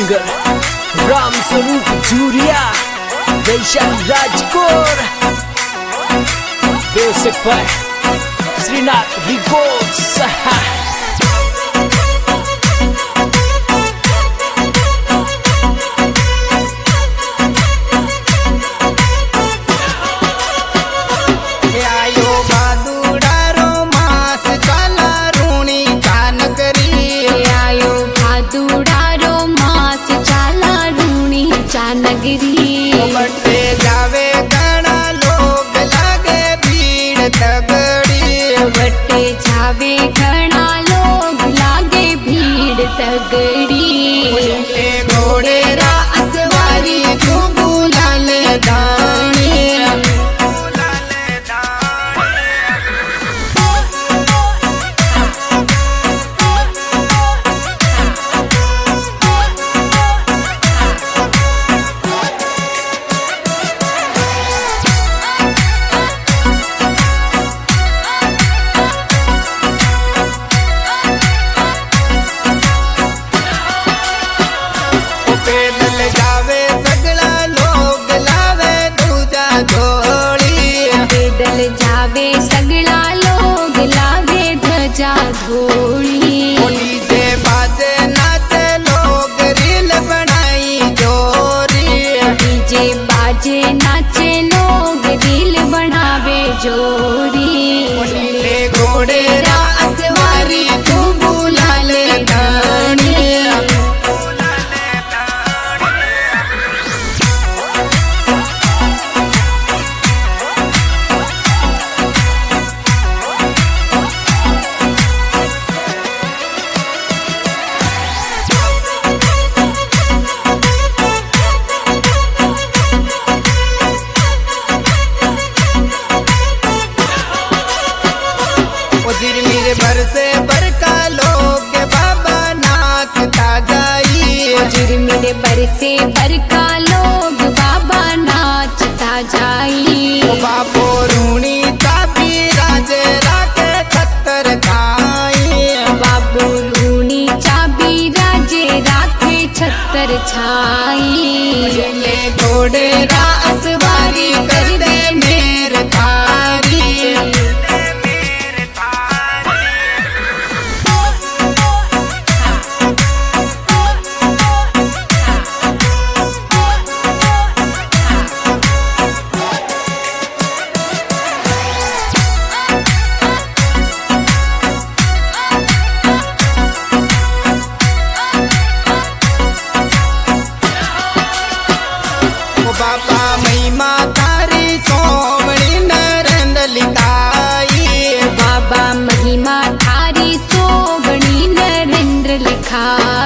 Singer Ram Swaroop जूरिया वैशाल राजकोर बेसिक पर श्रीनाथ रिकॉर्ड्स। बटे जावे घना लोग लागे भीड़ तगड़ी, बटे जावे घना लोग लागे भीड़ तगड़ी। घोड़े रा असवारी तू बुलाल दानी, जावे सगला लोग लागे ध्वजा घोड़ी। डीजे बाजे नाचे लोग रील बनाई जोरी, डीजे बाजे नाचे लोग रील बनावे जोरी। घोड़े रा असवारी तू बुलाल दानी, बरसे बरका लोग बाबा नाचता जाई, मेरे बरसे बरका लोग बाबा नाचता जाई। बाबो रूणी चाबी राजे राके छत्तर खाई, बाबू रूणी चाबी राजे राखे छत्तर छाई। घोड़े रा असवारी कर दे मेर थारी, बाबा महिमा तारी सोमणी नरेंद्र लिखाई, बाबा महिमा थारी सोबणी नरेंद्र लिखाई।